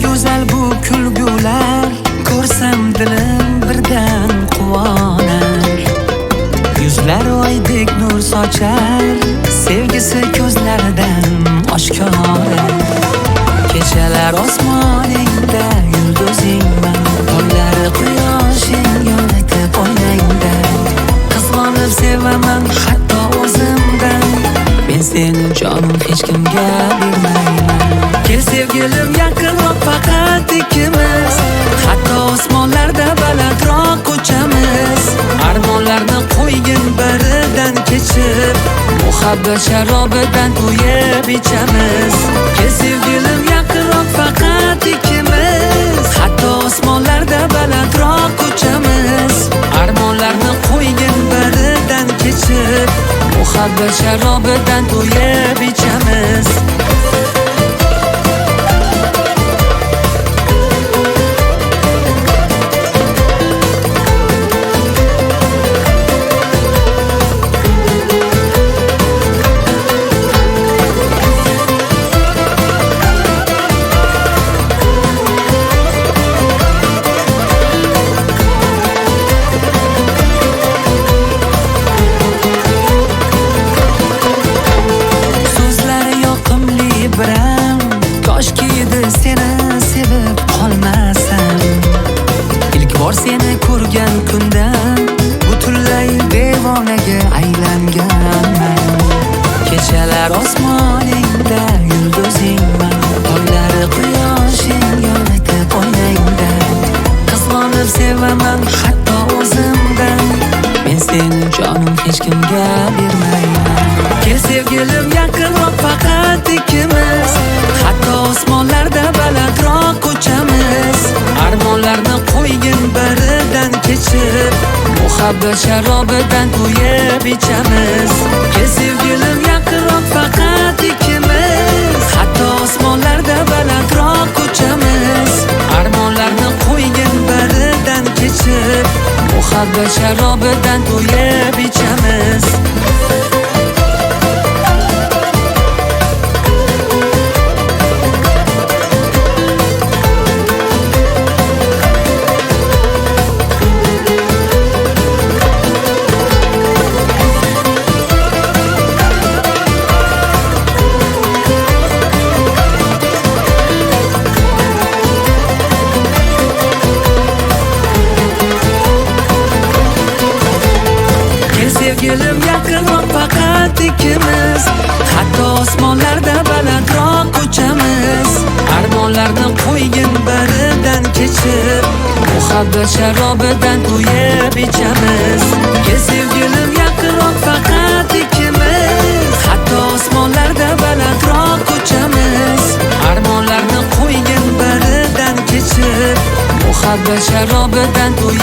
go'zal bu kulgular, ko'rsam dilim birdan quvonar. Yuzlar oydek nur sochar, sevgisi ko'zlaridan oshkora. Kechalar osmoningda yulduzingman, toylari quyoshing yoritib o'ynayingda. Qizg'onib sevaman hatto o'zimdan, men seni jonim hech kimga bermayman. Kel sevgilim yaqinroq faqat ikkimiz, hatto osmonlarda balandroq uchamiz. Armonlarni qo'ygin biridan kechib, muhabbat sharobidan to'yib ichamiz. Kel sevgilim yaqinroq faqat ikkimiz, hatto osmonlarda balandroq uchamiz. Armonlarni qo'ygin biridan kechib, muhabbat sharobidan to'yib ichamiz. Seni ko'rgan kundan butunlay devonaga aylanganman. Kechalar osmoningda yulduzingman, toylari quyoshing yoritib o'ynayingda. Qizg'onib sevaman hatto o'zimdan, men seni jonim hech kimga bermayman. Kel sevgilim yaqinroq faqat ikkimiz, hatto osmonlarda balandroq uchamiz. Armonlarni qo'ygin biridan kechib, muhabbat sharobidan to'yib ichamiz. Kel sevgilim yaqinroq faqat ikkimiz, hatto osmonlarda balandroq uchamiz. Armonlarni qo'ygin biridan kechib, muhabbat sharobidan to'yib ichamiz. Sevgilim yaqinroq faqat ikkimiz, hatto osmonlarda balandroq uchamiz. Armonlarni qo'ygin biridan kechib, muhabbat sharobidan to'yib ichamiz. Kel sevgilim yaqinroq faqat ikkimiz, hatto osmonlarda balandroq uchamiz. Armonlarni qo'ygin biridan kechib, muhabbat sharobidan to'yib